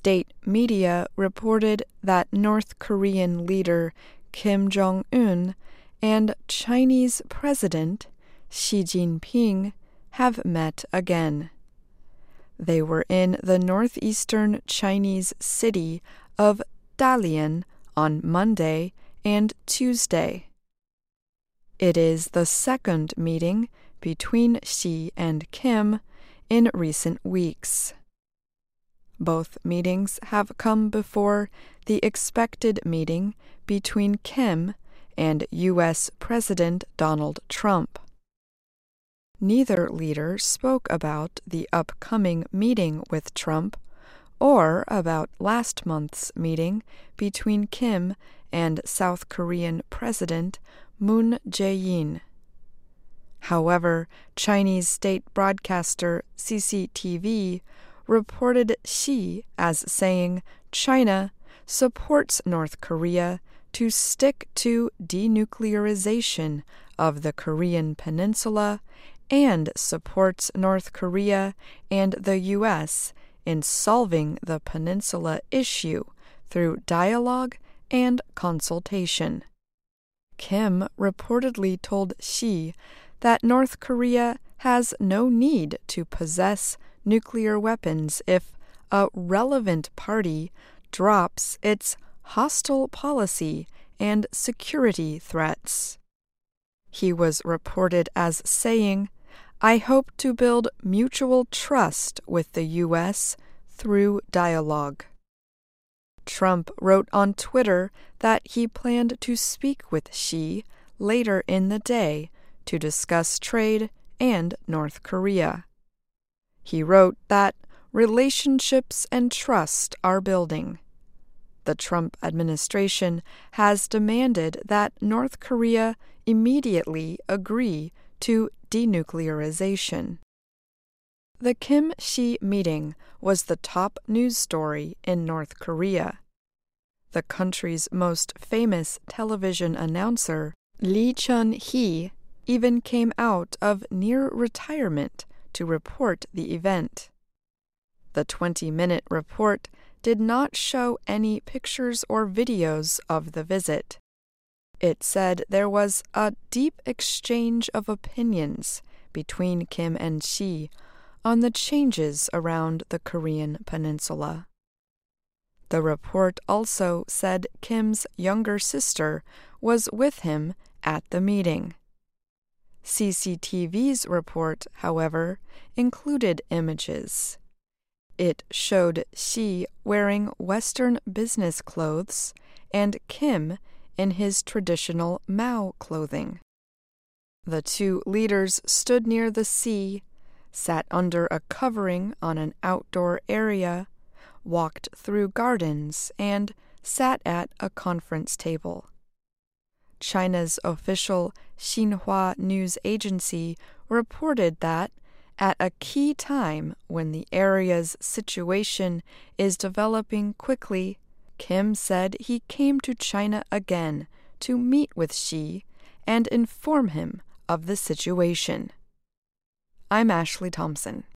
state media reported that North Korean leader Kim Jong-un and Chinese President Xi Jinping have met again. They were in the northeastern Chinese city of Dalian on Monday and Tuesday. It is the second meeting between Xi and Kim in recent weeks. Both meetings have come before the expected meeting between Kim and U.S. President Donald Trump. Neither leader spoke about the upcoming meeting with Trump or about last month's meeting between Kim and South Korean President Moon Jae-in. However, Chinese state broadcaster CCTV reported Xi as saying China supports North Korea to stick to denuclearization of the Korean Peninsula and supports North Korea and the U.S. in solving the peninsula issue through dialogue and consultation. Kim reportedly told Xi that North Korea has no need to possess nuclear weapons if a relevant party drops its hostile policy and security threats. He was reported as saying, "I hope to build mutual trust with the U.S. through dialogue." Trump wrote on Twitter that he planned to speak with Xi later in the day to discuss trade and North Korea. He wrote that relationships and trust are building. The Trump administration has demanded that North Korea immediately agree to denuclearization. The Kim-Xi meeting was the top news story in North Korea. The country's most famous television announcer, Lee Chun-hee, even came out of near retirement to report the event. The 20-minute report did not show any pictures or videos of the visit. It said there was a deep exchange of opinions between Kim and Xi on the changes around the Korean Peninsula. The report also said Kim's younger sister was with him at the meeting. CCTV's report, however, included images. It showed Xi wearing Western business clothes and Kim in his traditional Mao clothing. The two leaders stood near the sea, sat under a covering on an outdoor area, walked through gardens, and sat at a conference table. China's official Xinhua news agency reported that at a key time when the area's situation is developing quickly, Kim said he came to China again to meet with Xi and inform him of the situation. I'm Ashley Thompson.